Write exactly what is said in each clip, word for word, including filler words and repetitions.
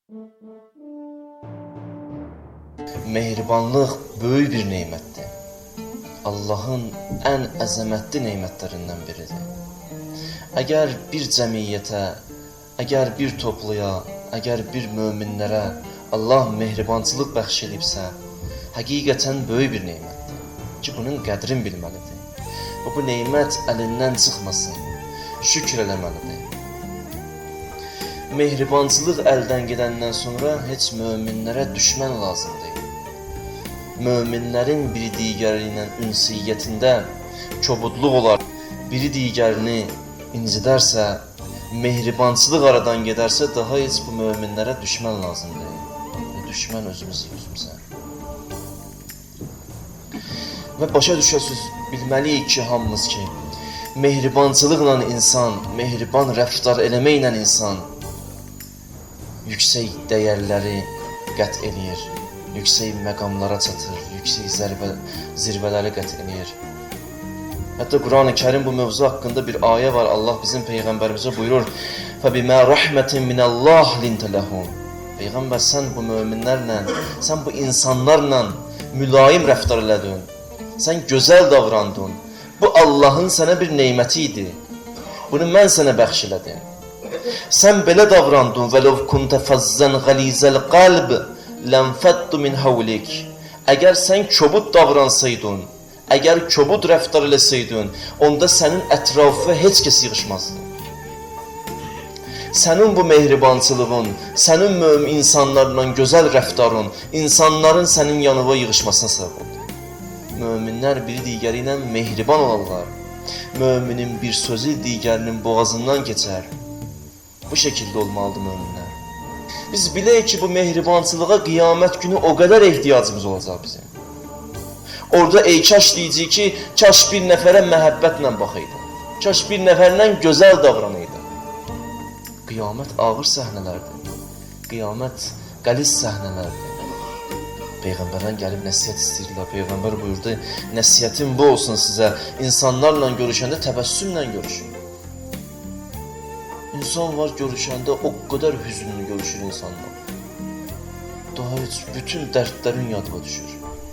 Mehribanlıq böyük bir neymətdir. Allahın ən əzəmətli neymətlərindən biridir. Əgər bir cəmiyyətə, əgər bir topluya, əgər bir möminlərə Allah mehribançılıq bəxş edibsə, həqiqətən böyük bir neymətdir ki, bunun qədrini bilməlidir. Və bu neymət əlindən çıxmasın, şükür eləməlidir. Mehribançılıq əldən gedəndən sonra heç möminlərə düşmən lazım deyil. Möminlərin biri digəri ilə ünsiyyətində kobudluq olar, biri digərini incidərsə, mehribançılıq aradan gedərsə, daha heç bu möminlərə düşmən lazım deyil. Və düşmən özümüzü özümüzə. Və başa düşəsiz, bilməliyik ki, hamımız ki, mehribançılıqla insan, mehriban rəftar eləməklə insan yüksək dəyərləri qət eləyir, yüksək məqamlara çatır, yüksək zərbə, zirvələri qət eləyir. Hətta Quran-ı Kərim bu mövzu haqqında bir ayə var. Allah bizim Peyğəmbərimizə buyurur: فَبِمَا رَحْمَةٍ مِنَ اللّٰهِ لِنْتَ لَهُمْ Peyğəmbər, sən bu möminlərlə, sən bu insanlarla mülayim rəftar elədin, sən gözəl davrandın. Bu Allahın sənə bir neyməti idi. Bunu mən sənə bəxş elədim. Sən belə davrandın. وَلَوْ كُنْتَ فَزَّنْ غَلِيزَ الْقَلْبِ لَنْفَدُّ مِنْ حَوْلِكَ Əgər sən kobud davransaydın, əgər kobud rəftar eləsəydin, onda sənin ətrafına heç kəs yığışmazdı. Sənin bu mehribançılığın, sənin mömin insanlarla gözəl rəftarın, insanların sənin yanına yığışmasına səbəb oldu. Möminlər biri digəri ilə mehriban olarlar. Möminin bir sözü digərinin boğazından keçər. Bu şəkildə olmalıdır möminlər. Biz bilək ki, bu mehribançılığa qiyamət günü o qədər ehtiyacımız olacaq bizim. Orada ey kaş deyəcək ki, kaş bir nəfərə məhəbbətlə baxaydı. Kaş bir nəfərlə gözəl davranaydı. Qiyamət ağır səhnələrdir. Qiyamət qəliz səhnələrdir. Peyğəmbərdən gəlib nəsiyyət istəyirlər. Peyğəmbər buyurdu, nəsiyyətim bu olsun sizə. İnsanlarla görüşəndə təbəssümlə görüşün. İnsan var görüşəndə o qədər hüzünlü görüşür insanlar. Daha heç bütün dərdlərin yadına düşür.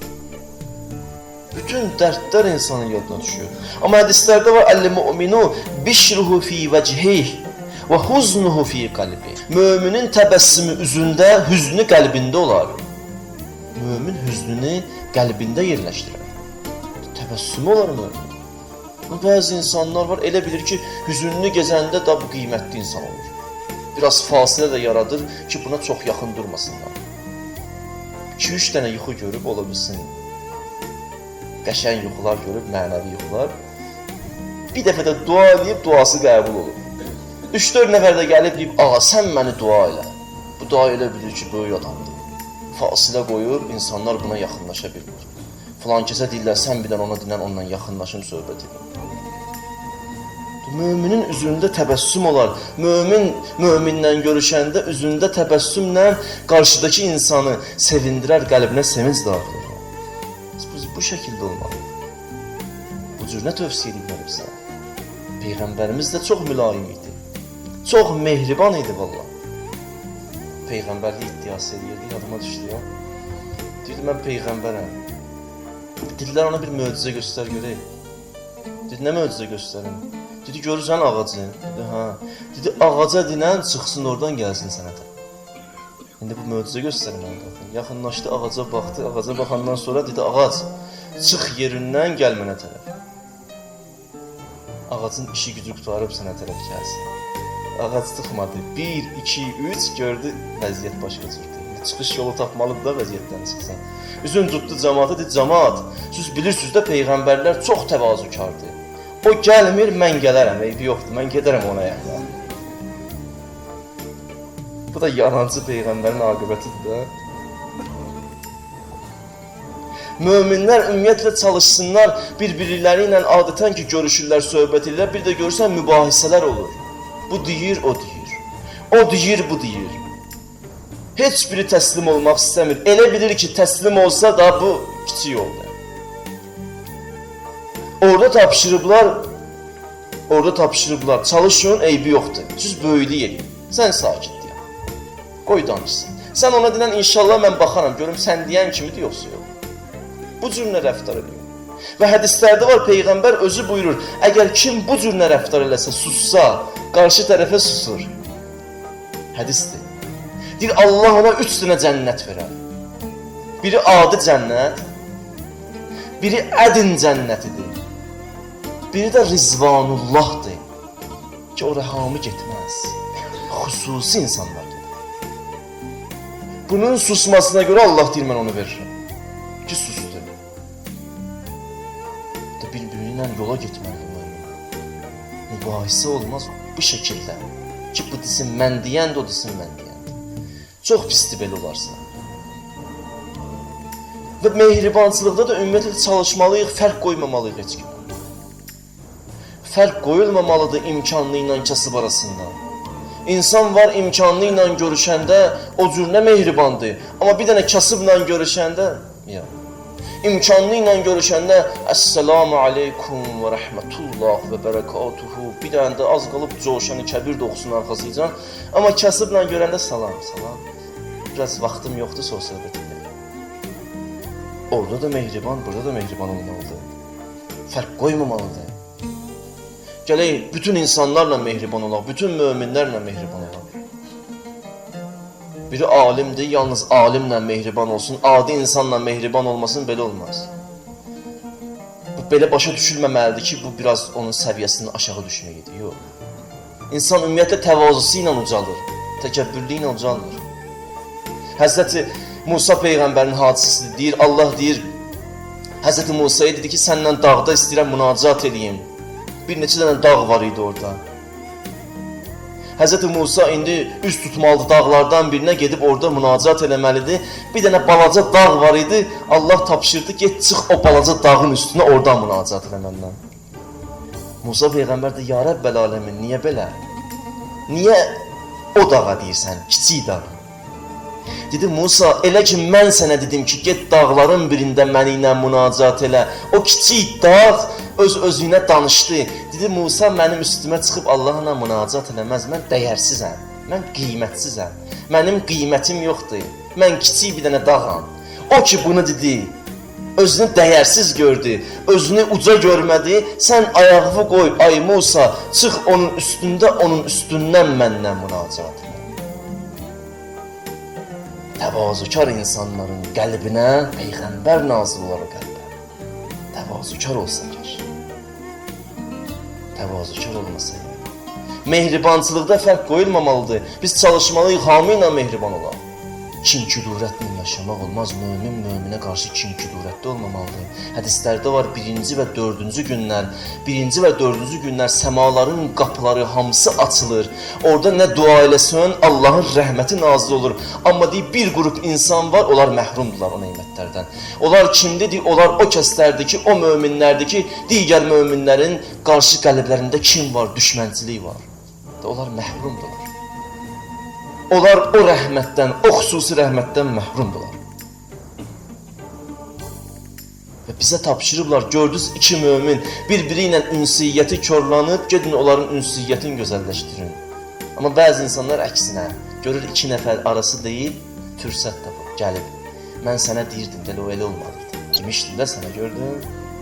Bütün dərdlər insanın yadına düşür. Amma hədislərdə var, əl-mü'minu bişruhu fi vəcihih və huznuhu fi qalbi. Möminin təbəssümü üzündə, hüznü qəlbində olar. Mömin hüznünü qəlbində yerləşdirir. Təbəssümü olar mömin. Bəzi insanlar var, elə bilir ki, hüzünlü gezəndə da bu qiymətli insan olur. Biraz fasilə də yaradır ki, buna çox yaxın durmasınlar. iki üç dənə yuxu görüb ola bilsin. Qəşəng yuxular görüb, mənəvi yuxular. Bir dəfə də dua edib, duası qəbul olur. üç dörd nəfər də gəlib deyib, ağa sən məni dua elə. Bu dua elə bilir ki, böyük adamdır. Fasilə qoyur, insanlar buna yaxınlaşa bilmir. Falan kəsə deyirlər, sən bir dənə ona dinən, onunla yaxınlaşım, söhbət edin. Möminin üzündə təbəssüm olar. Mömin, möminlə görüşəndə üzündə təbəssümlə qarşıdakı insanı sevindirər, qəlbinə sevinc daxil olur. Bu, bu şəkildə olmalı. Bu cür nə tövsiyə ediblər bizə? Peyğəmbərimiz də çox mülayim idi. Çox mehriban idi valla. Peyğəmbərlik iddiası edirdi, yadıma düşdü ya. Deyirdi, mən Peyğəmbərəm. Dedilər, ona bir möcüzə göstər görək. Dedi, nə möcüzə göstərim? Dedi, görürsən ağacı? Dedi, hə. Dedi, ağaca dinən çıxsın oradan gəlsin sənə də. İndi bu möcüzə göstərim mən. Yaxınlaşdı, ağaca baxdı, ağaca baxandan sonra dedi, ağac, çıx yerindən gəl mənə tərəf. Ağacın işi gücü qutarıb sənə tərəf gəlsin. Ağac çıxmadı. Bir, iki, üç gördü, vəziyyət başqa cürdür. Çıxış yolu tapmalıdır da vəziyyətdən çıxsan. Üzün tutdu cəmaata, dedi, cəmaat, siz bilirsiniz də Peyğəmbərlər çox təvazükardır. O gəlmir, mən gələrəm, eybi yoxdur, mən gedərəm ona yəni. Bu da yalancı Peyğəmbərin aqibətidir də. Möminlər ümumiyyətlə çalışsınlar, bir-biriləri ilə adətən ki, görüşürlər, söhbət edirlər, bir də görürsən, mübahisələr olur. Bu deyir, o deyir. O deyir, bu deyir. Heç biri təslim olmaq istəmir. Elə bilir ki, təslim olsa da bu kiçik yoldur. Orada tapşırıblar, orada tapşırıblar, çalışın, eybi yoxdur. Siz böyüklük edin, sən sakit deyək. Qoy danışsın. Sən ona denən inşallah mən baxaram, görüm sən deyən kimidir yoxsa yox. Bu cür nə rəftar edir? Və hədislərdə var, Peyğəmbər özü buyurur, əgər kim bu cür nə rəftar eləsə, sussa, qarşı tərəfə susur. Hədisdir. Deyir, Allah ona üç dənə cənnət verər. Biri adi cənnət, biri ədin cənnətidir, biri də rizvanullahdır ki, o rəhamı getməz. Xüsusi insanlar gedir. Bunun susmasına görə Allah deyir, mən onu verirəm. Ki, susdu. Bir-biri ilə yola getməlidir. Mübahisə olmaz bu şəkildə. Ki, bu desin mən deyəndə, o desin mən deyəndə. Çox pisdir belə olarsa. Və mehribançılıqda da ümumiyyətlə çalışmalıyıq, fərq qoymamalıyıq heç kimi. Fərq qoyulmamalıdır imkanlı ilə kasıb arasında. İnsan var imkanlı ilə görüşəndə o cür nə mehribandır. Amma bir dənə kasıbla görüşəndə, ya. İmkanlı ilə görüşəndə Əssəlamu aleykum və rəhmətullah və bərəkatuhu. Bir dənə də az qalıb coşanı kəbir doğusunun arxasıcan. Amma kasıbla görəndə salam, salam. Biraz vaxtım yoxdur söhbət edə. Orada da mehriban, burada da mehriban olmalıdır. Fərq qoymamalıdır. Gələk, bütün insanlarla mehriban olaq, bütün möminlərlə mehriban olaq. Biri alimdir, yalnız alimlə mehriban olsun, adi insanla mehriban olmasın, belə olmaz. Bu, belə başa düşülməməlidir ki, bu biraz onun səviyyəsinin aşağı düşməkdir, yox. İnsan ümumiyyətlə təvazusu ilə ucalır, təkəbbürlü ilə ucalır. Həzrəti Musa Peyğəmbərin hadisəsidir, deyir, Allah deyir, Həzrəti Musa'ya dedi ki, səndən dağda istəyirəm münacat edeyim. Bir neçə dənə dağ var idi orada. Həzrəti Musa indi üz tutmalıdır dağlardan birinə gedib orada münacat eləməlidir. Bir dənə balaca dağ var idi. Allah tapşırdı ki, çıx o balaca dağın üstünə oradan münacat eləməndən. Musa Peyğəmbər də, ya Rəbbəl aləmin, niyə belə? Niyə o dağa deyirsən, kiçik dağ? Dedi, Musa, elə ki mən sənə dedim ki, get dağların birində məni ilə münacat elə. O kiçik dağ öz-özünə danışdı. Dedi, Musa mənim üstümə çıxıb Allahla münacat eləməz. Mən dəyərsizəm, mən qiymətsizəm. Mənim qiymətim yoxdur. Mən kiçik bir dənə dağam. O ki bunu dedi, özünü dəyərsiz gördü, özünü uca görmədi. Sən ayağını qoy, ay Musa, çıx onun üstündə, onun üstündən məndən münacat elə. Təvazükar insanların qəlbinə Peyğəmbər nazil olar o qəlbə. Təvazükar olsa gəl. Təvazükar olmasa gəl. Mehribançılıqda fərq qoyulmamalıdır. Biz çalışmalıyıq, hamı ilə mehriban olaq. Kin-kudurətlə yaşamaq olmaz. Mömin möminə qarşı kin-kudurətli olmamalıdır. Hədislərdə var birinci və dördüncü günlər. Birinci və dördüncü günlər səmaların qapıları hamısı açılır. Orada nə dua eləsən, Allahın rəhməti nazil olur. Amma deyib, bir qrup insan var, onlar məhrumdular o neymətlərdən. Onlar kimdir? Onlar o kəslərdir ki, o möminlərdir ki, digər möminlərin qarşı qəlblərində kim var? Düşmənçilik var. Onlar məhrumdular. Onlar o rəhmətdən, o xüsusi rəhmətdən məhrumdular. Və bizə tapşırıblar, gördünüz iki mömin bir-biri ilə ünsiyyəti körlanıb, gedin onların ünsiyyətini gözəlləşdirin. Amma bəzi insanlar əksinə, görür iki nəfər arası deyil, fürsət tapıb, gəlib. Mən sənə deyirdim, dələ o elə olmalıdır. Demişdim də sənə, gördün.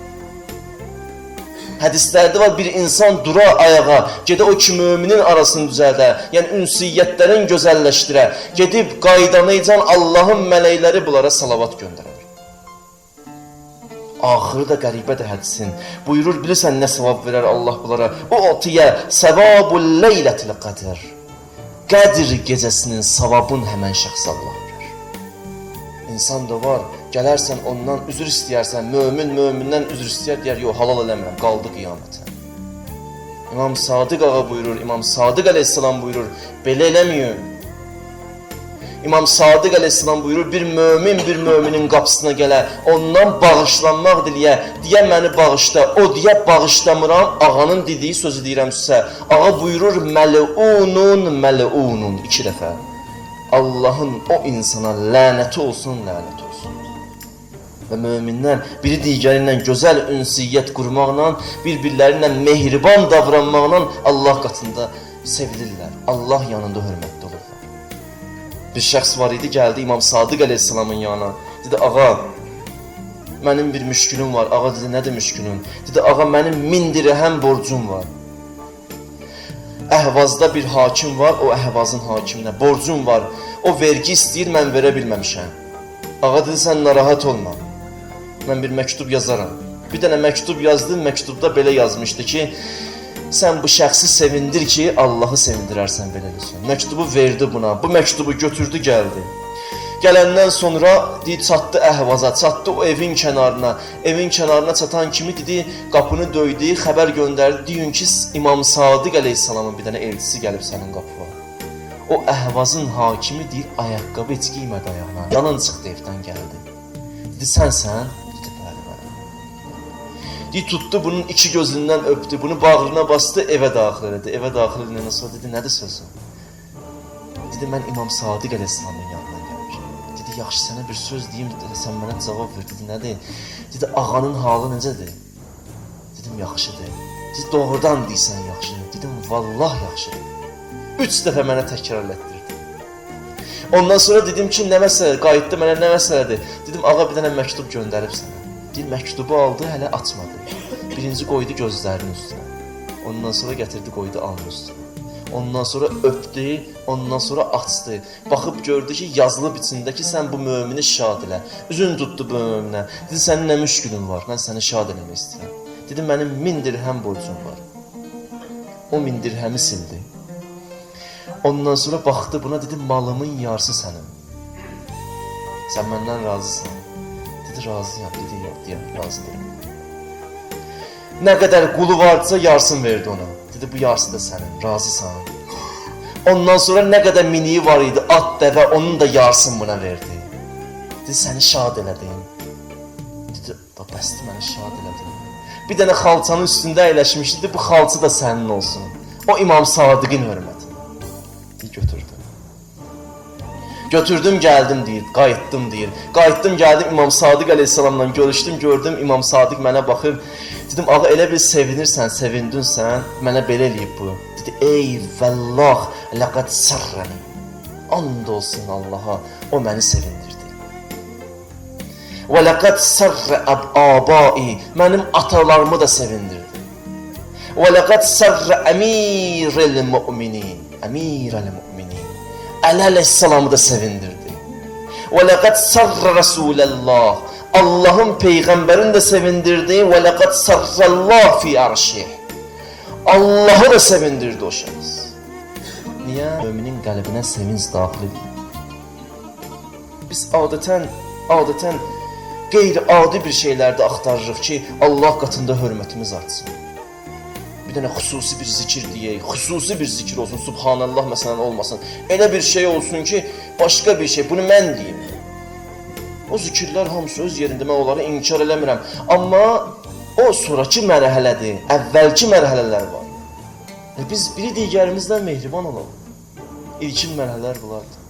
Hədislərdə var, bir insan dura ayağa, gedə o iki müminin arasını düzəldə, yəni ünsiyyətlərin gözəlləşdirə, gedib qaydanıycan Allahın mələkləri bunlara salavat göndərər. Axırı da qəribədir hədisin. Buyurur, bilirsən nə savab verər Allah bunlara? O otiyə səvabul leylətil qədr. Qədir gecəsinin savabını həmən şəxs Allah verər. İnsan da var, gələrsən ondan üzr istəyərsən, mömin mömindən üzr istəyər, deyər, yox, halal eləmirəm, qaldı qiyamətə. İmam Sadiq ağa buyurur, İmam Sadiq əleyhissalam buyurur, belə eləməyin. İmam Sadiq əleyhissalam buyurur, bir mömin bir möminin qapısına gələ, ondan bağışlanmaq diliyə, deyə məni bağışla, o deyə bağışlamıram, ağanın dediyi sözü deyirəm sizə. Ağa buyurur, məl'unun, məl'unun, iki dəfə. Allahın o insana lənəti olsun, lənəti olsun. Və möminlər biri digəri ilə gözəl ünsiyyət qurmaqla, bir-birləri ilə mehriban davranmaqla Allah qatında sevilirlər. Allah yanında hörmətli olurlar. Bir şəxs var idi, gəldi İmam Sadiq əleyhissalamın yanına. Dedi, ağa, mənim bir müşkülüm var. Ağa dedi, nədir müşkülün? Dedi, ağa, mənim min dirhəm borcum var. Əhvazda bir hakim var, o Əhvazın hakiminə borcum var. O vergi istəyir, mən verə bilməmişəm. Ağa dedi, sən narahat olma. Mən bir məktub yazaram. Bir dənə məktub yazdım, məktubda belə yazmışdı ki, sən bu şəxsi sevindir ki, Allahı sevindirərsən beləliklə. Məktubu verdi buna, bu məktubu götürdü, gəldi. Gələndən sonra deyir, çatdı Əhvaza, çatdı o evin kənarına. Evin kənarına çatan kimi dedi, qapını döydü, xəbər göndərdi. Deyin ki, İmam Sadiq əleyhissalamın bir dənə elçisi gəlib sənin qapıya. O Əhvazın hakimi deyir, ayaqqabı heç qiymədi ayağına. Yanan çıxdı evdən gəldi. Dedi, sənsən? Dedi, bəli, bəli. Deyir, tutdu bunun iki gözündən öpdü, bunu bağrına bastı, evə daxil elədi. Evə daxil edəndən sonra dedi, nədir sözü? Dedi, mən İmam Sadiq əleyhissalamın yanına gəlmişəm. Dedi, yaxşı, sənə bir söz deyim, sən mənə cavab ver. Dedi, nədir? Dedi, ağanın halı necədir? Dedim, yaxşıdır. Dedi, doğrudan deyirsən yaxşıdır. Dedim, vallah yaxşıdır. Üç dəfə mənə təkrar etdirdi. Ondan sonra dedim ki, nə məsələ, qayıtdı mənə nə məsələdir? Dedim, ağa bir dənə məktub göndərib sənə. Deyir, məktubu aldı, hələ açmadı. Birinci qoydu gözlərinin üstünə. Ondan sonra gətirdi, qoydu alnın üstünə. Ondan sonra öpdü, ondan sonra açdı. Baxıb gördü ki, yazılıb içində ki, sən bu mömini şad elə. Üzün tutdu bu möminə. Dedi, sənin nə müşkülün var? Mən səni şad eləmək istəyirəm. Dedi, mənim min dirhəm borcum var. O min dirhəmi sildi. Ondan sonra baxdı buna, dedi, malımın yarısı sənin. Sən məndən razısan. Dedi, razıyam. Dedi, yox, deyəm, razı deyim. Nə qədər qulu varsa yarısını verdi ona. Dedi, bu yarısı da sənin, razısan. Ondan sonra nə qədər miniyi var idi, at, dəvə, onun da yarısını buna verdi. Dedi, səni şad elədim. Dedi, bəsdir, məni şad elədim. Bir dənə xalçanın üstündə əyləşmişdi, bu xalçı da sənin olsun. O İmam Sadiqin hörməti. Deyir, götürdüm. Götürdüm, gəldim deyir, qayıtdım deyir. Qayıtdım, gəldim İmam Sadiq əleyhissalamla görüşdüm, gördüm İmam Sadiq mənə baxır. Dedim, ağa elə bir sevinirsən, sevindinsən, mənə belə eləyib bu. Dedi, ey vəllah, ləqəd sərrəni. And olsun Allaha, o məni sevindirdi. Və ləqəd sərrə əbai, mənim atalarımı da sevindirdi. Və ləqəd sərrə əmirəl müminin, əmirəl müminin. Əli əleyhissalamı da sevindirdi. Və ləqəd sərrə Rəsuləllah, Allahın Peyğəmbərini də sevindirdi. Və ləqəd sərrəllah fi ərşih, Allahı da sevindirdi o şəxs. Niyə? Müminin qəlbinə sevinç daxil edir. Biz adətən, adətən qeyri-adi bir şeylərdə axtarırıq ki, Allah qatında hörmətimiz artsın. Bir dənə xüsusi bir zikir deyək, xüsusi bir zikir olsun, Subhanallah məsələn olmasın. Elə bir şey olsun ki, başqa bir şey, bunu mən deyim. O zikirlər hamısı öz yerində, mən onları inkar eləmirəm. Amma o sonraki mərhələdir, əvvəlki mərhələlər var. E biz biri digərimizdən mehriban olalım. İlkin mərhələlər bunlardır.